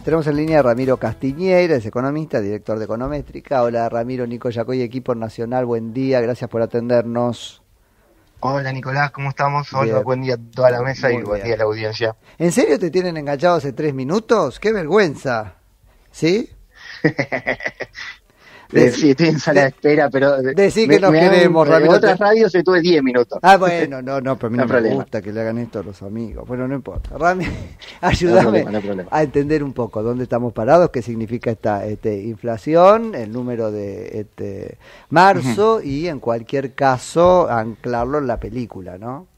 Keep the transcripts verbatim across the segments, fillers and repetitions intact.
tenemos en línea a Ramiro Castiñeira, es economista, director de Econométrica. Hola Ramiro, Nico Yacoy, equipo nacional, buen día, gracias por atendernos. Hola Nicolás, ¿cómo estamos? Hola, bien. Buen día a toda la mesa. Muy y buen bien. Día a la audiencia. ¿En serio te tienen enganchado hace tres minutos? ¡Qué vergüenza! ¿Sí? De, sí, estoy en sala de, de espera, pero... Decí que nos queremos, han, Ramiro. En otras te... radios estuve diez minutos. Ah, bueno, no, no, pero a mí no, no me problema. gusta que le hagan esto a los amigos. Bueno, no importa. Rami, ayúdame no no a entender un poco dónde estamos parados, qué significa esta este, inflación, el número de este, marzo uh-huh. y, en cualquier caso, anclarlo en la película, ¿no?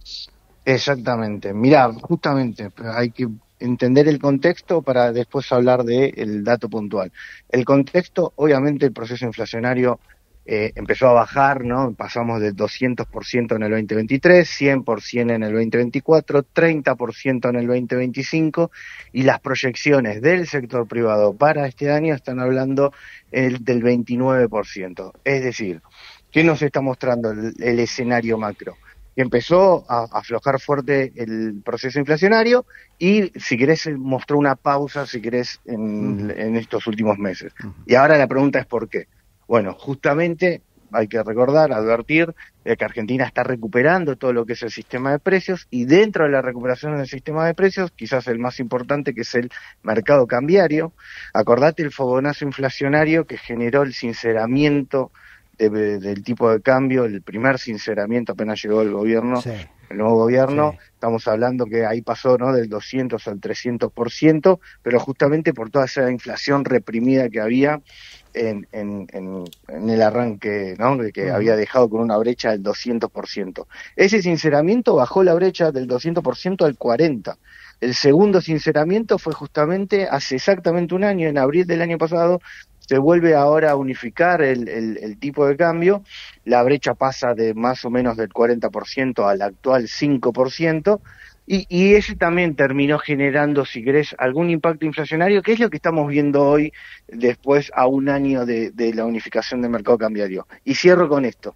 Exactamente. Mirá, justamente, hay que... entender el contexto para después hablar del dato puntual. El contexto, obviamente, el proceso inflacionario eh, empezó a bajar, ¿no? Pasamos del doscientos por ciento en el veinte veintitrés, cien por ciento en el veinte veinticuatro, treinta por ciento en el veinte veinticinco, y las proyecciones del sector privado para este año están hablando el, del veintinueve por ciento. Es decir, ¿qué nos está mostrando el, el escenario macro? Empezó a aflojar fuerte el proceso inflacionario y, si querés, mostró una pausa, si querés, en, uh-huh. en estos últimos meses. Uh-huh. Y ahora la pregunta es ¿por qué? Bueno, justamente hay que recordar, advertir, de que Argentina está recuperando todo lo que es el sistema de precios, y dentro de la recuperación del sistema de precios, quizás el más importante, que es el mercado cambiario. Acordate el fogonazo inflacionario que generó el sinceramiento De, de, del tipo de cambio, el primer sinceramiento apenas llegó el gobierno, sí. el nuevo gobierno, sí. Estamos hablando que ahí pasó, ¿no?, del doscientos al trescientos por ciento, pero justamente por toda esa inflación reprimida que había en, en, en, en el arranque, ¿no?, de que uh-huh. había dejado con una brecha del doscientos por ciento. Ese sinceramiento bajó la brecha del doscientos por ciento al cuarenta por ciento. El segundo sinceramiento fue justamente hace exactamente un año, en abril del año pasado. Se vuelve ahora a unificar el, el, el tipo de cambio, la brecha pasa de más o menos del cuarenta por ciento al actual cinco por ciento, y, y ese también terminó generando, si querés, algún impacto inflacionario, que es lo que estamos viendo hoy, después a un año de, de la unificación del mercado cambiario. Y cierro con esto.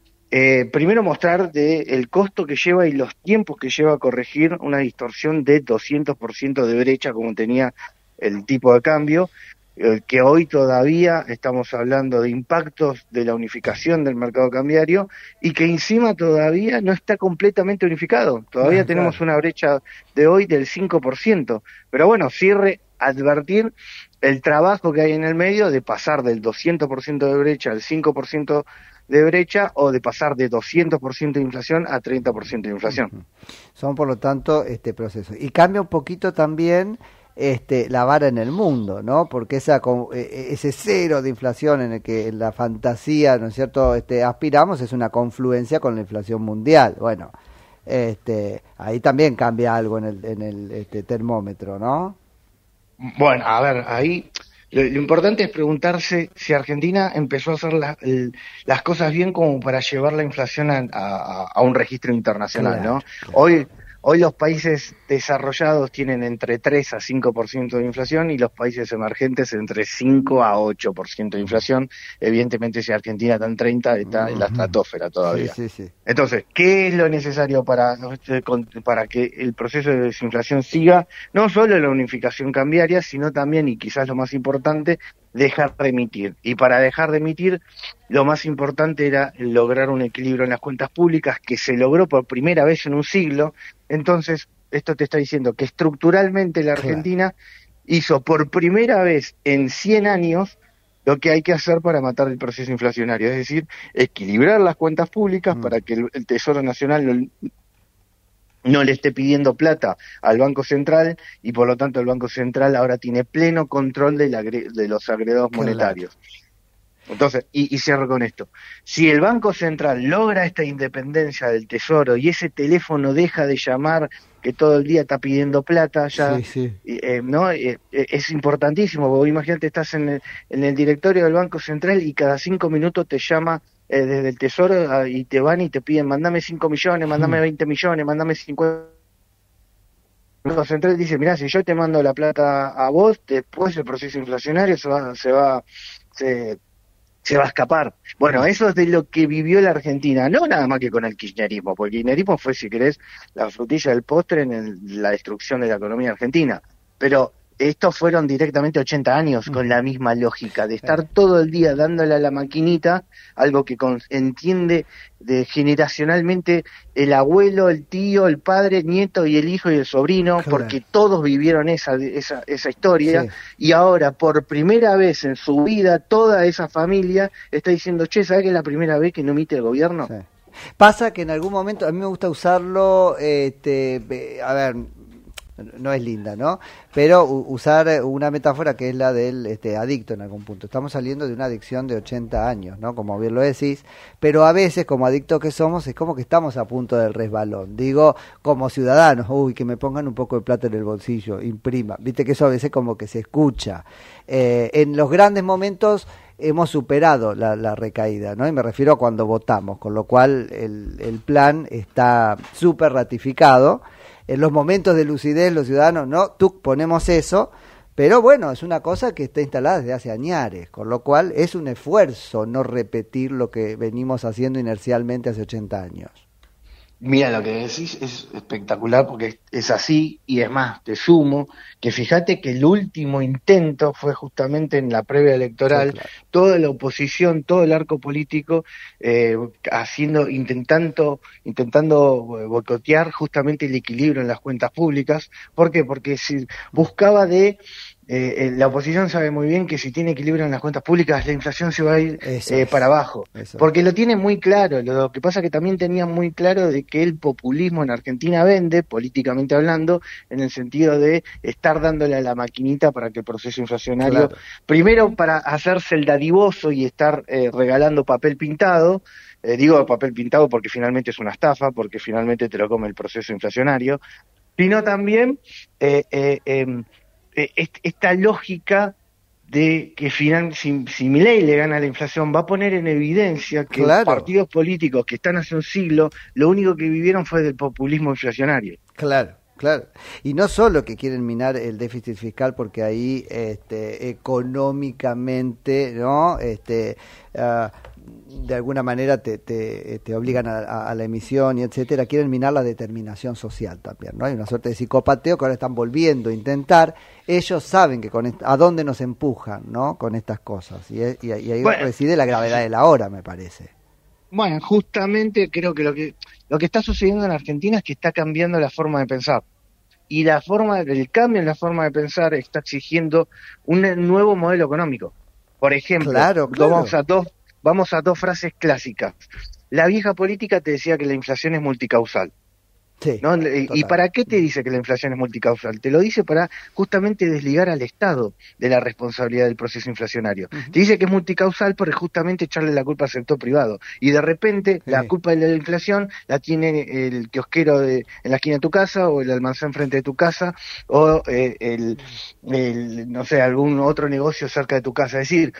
Eh, primero mostrar de el costo que lleva y los tiempos que lleva a corregir una distorsión de doscientos por ciento de brecha como tenía el tipo de cambio, que hoy todavía estamos hablando de impactos de la unificación del mercado cambiario y que encima todavía no está completamente unificado. Todavía ah, tenemos claro. una brecha de hoy del cinco por ciento. Pero bueno, cierre advertir el trabajo que hay en el medio de pasar del doscientos por ciento de brecha al cinco por ciento de brecha, o de pasar de doscientos por ciento de inflación a treinta por ciento de inflación. Uh-huh. Son, por lo tanto, este proceso. Y cambia un poquito también Este, la vara en el mundo, ¿no? Porque esa ese cero de inflación en el que en la fantasía, ¿no es cierto?, este, aspiramos, es una confluencia con la inflación mundial. Bueno, este, ahí también cambia algo en el, en el este, termómetro, ¿no? Bueno, a ver, ahí lo, lo importante es preguntarse si Argentina empezó a hacer la, el, las cosas bien como para llevar la inflación a, a, a un registro internacional, claro, ¿no? Claro. Hoy Hoy los países desarrollados tienen entre tres a cinco por ciento de inflación y los países emergentes entre cinco a ocho por ciento de inflación. Evidentemente, si Argentina está en treinta, está en la estratosfera todavía. Sí, sí, sí. Entonces, ¿qué es lo necesario para, para que el proceso de desinflación siga? No solo la unificación cambiaria, sino también, y quizás lo más importante, dejar de emitir. Y para dejar de emitir, lo más importante era lograr un equilibrio en las cuentas públicas, que se logró por primera vez en un siglo. Entonces, esto te está diciendo que estructuralmente la Argentina claro. hizo por primera vez en cien años lo que hay que hacer para matar el proceso inflacionario, es decir, equilibrar las cuentas públicas mm. para que el, el Tesoro Nacional no, no le esté pidiendo plata al Banco Central, y por lo tanto el Banco Central ahora tiene pleno control de, la, de los agregados claro. monetarios. Entonces, y, y cierro con esto, si el Banco Central logra esta independencia del Tesoro y ese teléfono deja de llamar que todo el día está pidiendo plata, ya sí, sí. Eh, no eh, es importantísimo, porque imagínate, estás en el, en el directorio del Banco Central y cada cinco minutos te llama eh, desde el Tesoro a, y te van y te piden, mandame cinco millones, mandame mm. veinte millones, mandame cincuenta. El Banco Central dice, mirá, si yo te mando la plata a vos, después el proceso inflacionario se va, se va, se se va a escapar. Bueno, eso es de lo que vivió la Argentina, no nada más que con el kirchnerismo, porque el kirchnerismo fue, si querés, la frutilla del postre en el, la destrucción de la economía argentina, pero estos fueron directamente ochenta años con la misma lógica, de estar todo el día dándole a la maquinita, algo que con, entiende de, generacionalmente el abuelo, el tío, el padre, el nieto y el hijo y el sobrino, claro. Porque todos vivieron esa, esa, esa historia, sí. Y ahora por primera vez en su vida toda esa familia está diciendo, che, ¿sabes que es la primera vez que no emite el gobierno? Sí. Pasa que en algún momento, a mí me gusta usarlo, este, a ver, no es linda, ¿no? Pero usar una metáfora que es la del este, adicto en algún punto. Estamos saliendo de una adicción de ochenta años, ¿no? Como bien lo decís, pero a veces, como adictos que somos, es como que estamos a punto del resbalón. Digo, como ciudadanos, uy, que me pongan un poco de plata en el bolsillo, imprima. Viste que eso a veces como que se escucha. Eh, en los grandes momentos hemos superado la, la recaída, ¿no? Y me refiero a cuando votamos, con lo cual el, el plan está súper ratificado. En los momentos de lucidez, los ciudadanos, no, tú ponemos eso, pero bueno, es una cosa que está instalada desde hace añares, con lo cual es un esfuerzo no repetir lo que venimos haciendo inercialmente hace ochenta años. Mira, lo que decís es espectacular porque es así, y es más, te sumo, que fíjate que el último intento fue justamente en la previa electoral, sí, claro. Toda la oposición, todo el arco político, eh, haciendo, intentando, intentando boicotear justamente el equilibrio en las cuentas públicas. ¿Por qué? Porque si buscaba de... Eh, la oposición sabe muy bien que si tiene equilibrio en las cuentas públicas, la inflación se va a ir eh, para abajo, eso. Porque lo tiene muy claro. Lo que pasa es que también tenía muy claro de que el populismo en Argentina vende, políticamente hablando, en el sentido de estar dándole a la maquinita para que el proceso inflacionario, claro. Primero para hacerse el dadivoso y estar eh, regalando papel pintado, eh, digo papel pintado porque finalmente es una estafa, porque finalmente te lo come el proceso inflacionario, sino también... Eh, eh, eh, esta lógica de que final, si, si Milei le gana la inflación, va a poner en evidencia que claro. Los partidos políticos que están hace un siglo, lo único que vivieron fue del populismo inflacionario. Claro. Claro, y no solo que quieren minar el déficit fiscal porque ahí este, económicamente, ¿no? Este, uh, de alguna manera te, te, te obligan a, a, a la emisión y etcétera, quieren minar la determinación social también, ¿no? Hay una suerte de psicopateo que ahora están volviendo a intentar. Ellos saben que con est- a dónde nos empujan, ¿no? Con estas cosas, y, y, y ahí bueno, reside la gravedad de la hora, me parece. Bueno, justamente creo que lo que lo que está sucediendo en Argentina es que está cambiando la forma de pensar. Y la forma, el cambio en la forma de pensar está exigiendo un nuevo modelo económico. Por ejemplo, claro, claro. Vamos a dos, vamos a dos frases clásicas. La vieja política te decía que la inflación es multicausal. Sí, ¿no? ¿Y para qué te dice que la inflación es multicausal? Te lo dice para justamente desligar al Estado de la responsabilidad del proceso inflacionario. Uh-huh. Te dice que es multicausal por justamente echarle la culpa al sector privado. Y de repente sí. La culpa de la inflación la tiene el kiosquero de, en la esquina de tu casa, o el almacén frente de tu casa, o eh, el, el, no sé, algún otro negocio cerca de tu casa. Es decir,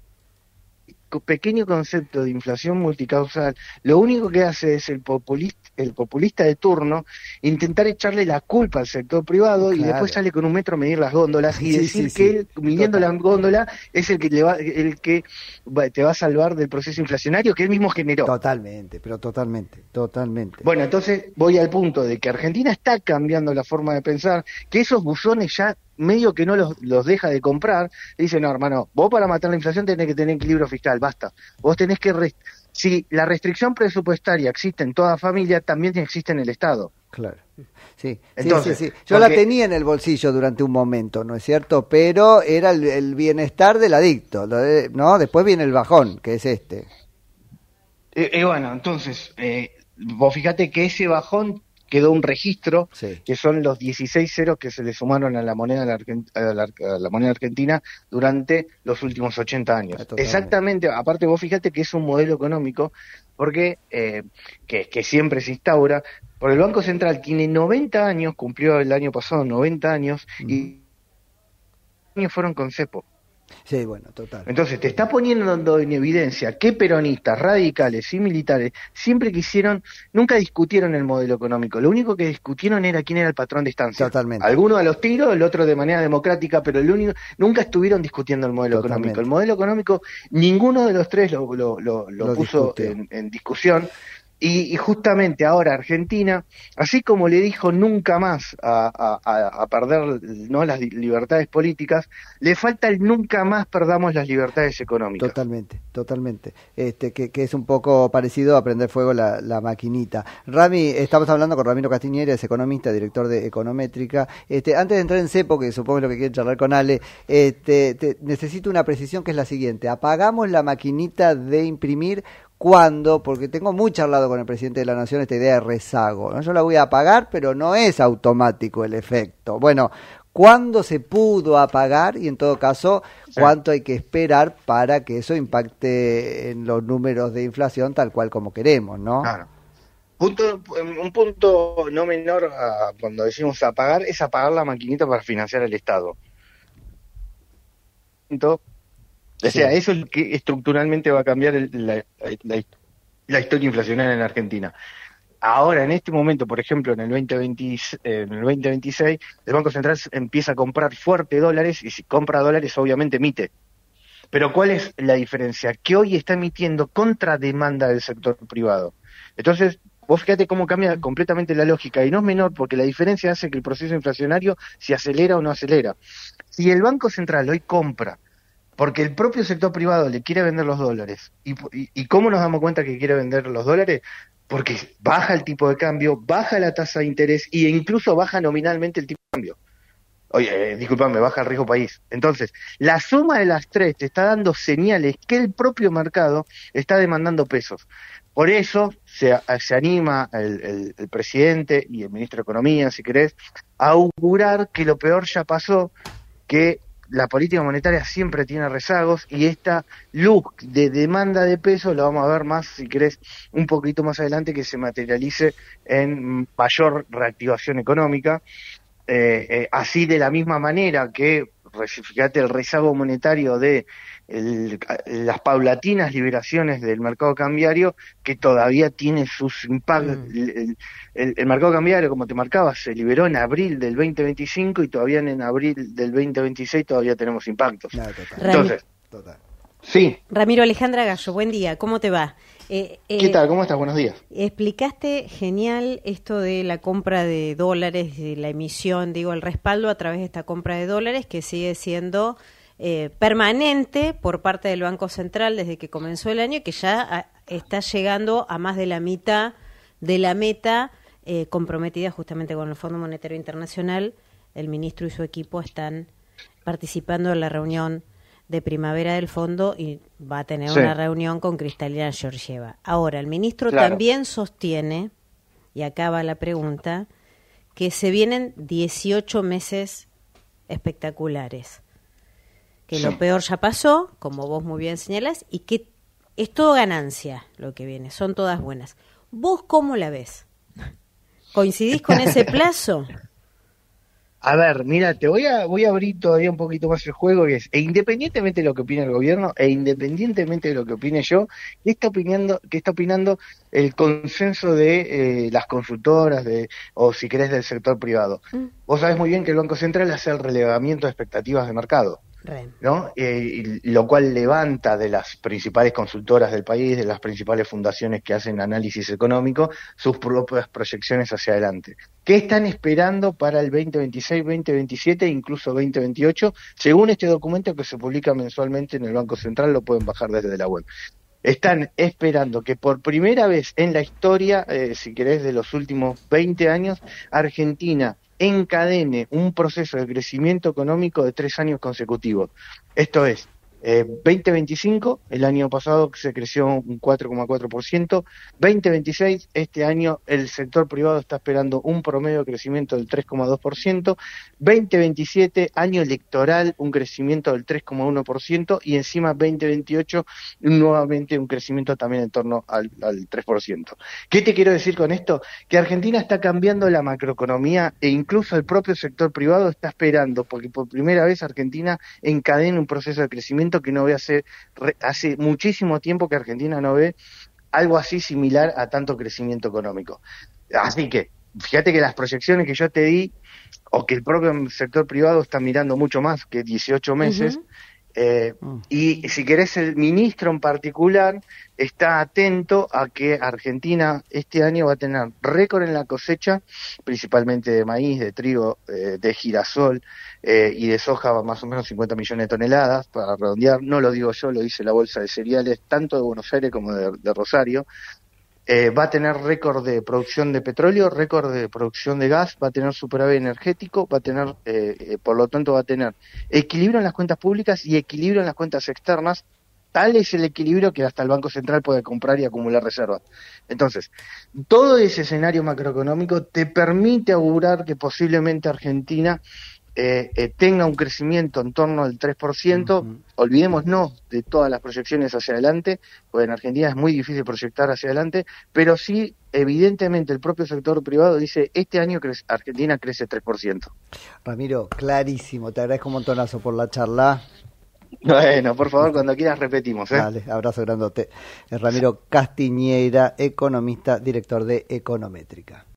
pequeño concepto de inflación multicausal, lo único que hace es el populista, el populista de turno intentar echarle la culpa al sector privado, claro. Y después sale con un metro a medir las góndolas y sí, decir sí, que sí. Él, midiendo la góndola, es el que le va, el que te va a salvar del proceso inflacionario que él mismo generó. Totalmente, pero totalmente, totalmente. Bueno, entonces voy al punto de que Argentina está cambiando la forma de pensar, que esos buzones ya medio que no los, los deja de comprar. Le dice, no, hermano, vos para matar la inflación tenés que tener equilibrio fiscal, basta. Vos tenés que... Rest- si la restricción presupuestaria existe en toda familia, también existe en el Estado. Claro. Sí, Entonces, sí, sí, sí. Yo porque... la tenía en el bolsillo durante un momento, ¿no es cierto? Pero era el, el bienestar del adicto, ¿no? Después viene el bajón, que es este. Y, y bueno, entonces, eh, vos fíjate que ese bajón quedó un registro, sí. Que son los dieciséis ceros que se le sumaron a la moneda a la, a la moneda argentina durante los últimos ochenta años. Totalmente. Exactamente, aparte vos fíjate que es un modelo económico porque eh, que, que siempre se instaura, porque el Banco Central tiene noventa años, cumplió el año pasado noventa años, mm. Y años fueron con cepo. Sí, bueno, total. Entonces te está poniendo en evidencia que peronistas, radicales y militares siempre quisieron, nunca discutieron el modelo económico, lo único que discutieron era quién era el patrón de estancia. Totalmente. Alguno a los tiros, el otro de manera democrática, pero el único, nunca estuvieron discutiendo el modelo Totalmente. Económico. El modelo económico, ninguno de los tres lo, lo, lo, lo, lo puso en, en discusión. Y, y justamente ahora Argentina, así como le dijo nunca más a, a, a perder, ¿no?, las libertades políticas, le falta el nunca más perdamos las libertades económicas. Totalmente, totalmente. Este, que, que es un poco parecido a prender fuego la, la maquinita. Rami, estamos hablando con Ramiro Castiñeri, es economista, director de Econométrica. Este, antes de entrar en cepo, que supongo es lo que quieren charlar con Ale, este, te, necesito una precisión que es la siguiente. Apagamos la maquinita de imprimir. ¿Cuándo? Porque tengo muy charlado con el presidente de la Nación esta idea de rezago, ¿no? Yo la voy a apagar, pero no es automático el efecto. Bueno, ¿cuándo se pudo apagar? Y en todo caso, ¿cuánto hay que esperar para que eso impacte en los números de inflación tal cual como queremos, ¿no? Claro. Punto, un punto no menor a cuando decimos apagar es apagar la maquinita para financiar el Estado. Entonces, O sea, sí. Eso es lo que estructuralmente va a cambiar el, la, la, la historia inflacionaria en Argentina. Ahora, en este momento, por ejemplo, en el, veinte veinte, eh, en el veinte veintiséis, el Banco Central empieza a comprar fuerte dólares, y si compra dólares, obviamente emite. Pero ¿cuál es la diferencia? Que hoy está emitiendo contra demanda del sector privado. Entonces, vos fíjate cómo cambia completamente la lógica, y no es menor, porque la diferencia hace que el proceso inflacionario se acelera o no acelera. Si el Banco Central hoy compra porque el propio sector privado le quiere vender los dólares. ¿Y, y, y cómo nos damos cuenta que quiere vender los dólares? Porque baja el tipo de cambio, baja la tasa de interés e incluso baja nominalmente el tipo de cambio. Oye, eh, disculpame, baja el riesgo país. Entonces, la suma de las tres te está dando señales que el propio mercado está demandando pesos. Por eso se, se anima el, el, el presidente y el ministro de Economía, si querés, a augurar que lo peor ya pasó, que la política monetaria siempre tiene rezagos, y esta luz de demanda de pesos la vamos a ver más, si querés, un poquito más adelante, que se materialice en mayor reactivación económica. Eh, eh, así, de la misma manera que, fíjate, el rezago monetario de el, las paulatinas liberaciones del mercado cambiario, que todavía tiene sus impactos. Mm. El, el, el mercado cambiario, como te marcaba, se liberó en abril del veinte veinticinco y todavía en abril del veinte veintiséis todavía tenemos impactos. No, total. Entonces, total. Sí. Ramiro, Alejandra Gallo, buen día, ¿cómo te va? Eh, eh, ¿Qué tal? ¿Cómo estás? Buenos días. Explicaste genial esto de la compra de dólares, de la emisión, digo, el respaldo a través de esta compra de dólares, que sigue siendo eh, permanente por parte del Banco Central desde que comenzó el año, y que ya a, está llegando a más de la mitad de la meta eh, comprometida justamente con el Fondo Monetario Internacional. El ministro y su equipo están participando en la reunión de primavera del fondo, y va a tener sí. una reunión con Kristalina Georgieva. Ahora, el ministro claro. también sostiene, y acá va la pregunta, que se vienen dieciocho meses espectaculares, que sí. lo peor ya pasó, como vos muy bien señalás, y que es todo ganancia lo que viene, son todas buenas. ¿Vos cómo la ves? ¿Coincidís con ese plazo? A ver, mira, te voy a voy a abrir todavía un poquito más el juego, que es, e independientemente de lo que opine el gobierno, e independientemente de lo que opine yo, ¿qué está opinando, qué está opinando el consenso de eh, las consultoras, de o si querés del sector privado? Mm. Vos sabés muy bien que el Banco Central hace el relevamiento de expectativas de mercado, ¿no? Eh, lo cual levanta de las principales consultoras del país, de las principales fundaciones que hacen análisis económico, sus propias proyecciones hacia adelante. ¿Qué están esperando para el veinte veintiséis, veinte veintisiete e incluso veinte veintiocho? Según este documento que se publica mensualmente en el Banco Central, lo pueden bajar desde la web. Están esperando que por primera vez en la historia, eh, si querés, de los últimos veinte años, Argentina encadene un proceso de crecimiento económico de tres años consecutivos. Esto es, eh, veinte veinticinco, el año pasado se creció un cuatro coma cuatro por ciento, veinte veintiséis, este año el sector privado está esperando un promedio de crecimiento del tres coma dos por ciento, veinte veintisiete, año electoral, un crecimiento del tres coma uno por ciento, y encima veinte veintiocho, nuevamente un crecimiento también en torno al, al tres por ciento. ¿Qué te quiero decir con esto? Que Argentina está cambiando la macroeconomía, e incluso el propio sector privado está esperando, porque por primera vez Argentina encadena un proceso de crecimiento que no ve hace, hace muchísimo tiempo que Argentina no ve algo así similar a tanto crecimiento económico. Así que, fíjate que las proyecciones que yo te di, o que el propio sector privado está mirando mucho más que dieciocho meses, uh-huh. Eh, Mm. y si querés, el ministro en particular está atento a que Argentina este año va a tener récord en la cosecha, principalmente de maíz, de trigo, eh, de girasol eh, y de soja, más o menos cincuenta millones de toneladas, para redondear. No lo digo yo, lo dice la Bolsa de Cereales, tanto de Buenos Aires como de, de Rosario. Eh, va a tener récord de producción de petróleo, récord de producción de gas, va a tener superávit energético, va a tener, eh, eh, por lo tanto, va a tener equilibrio en las cuentas públicas y equilibrio en las cuentas externas. Tal es el equilibrio que hasta el Banco Central puede comprar y acumular reservas. Entonces, todo ese escenario macroeconómico te permite augurar que posiblemente Argentina eh, eh, tenga un crecimiento en torno al tres por ciento. Uh-huh. Olvidémonos de todas las proyecciones hacia adelante, porque en Argentina es muy difícil proyectar hacia adelante, pero sí, evidentemente, el propio sector privado dice, este año crece, Argentina crece tres por ciento. Ramiro, clarísimo, te agradezco un montonazo por la charla. Bueno, por favor, cuando quieras repetimos, ¿eh? Dale, abrazo grandote. Es Ramiro Castiñeira, economista, director de Econométrica.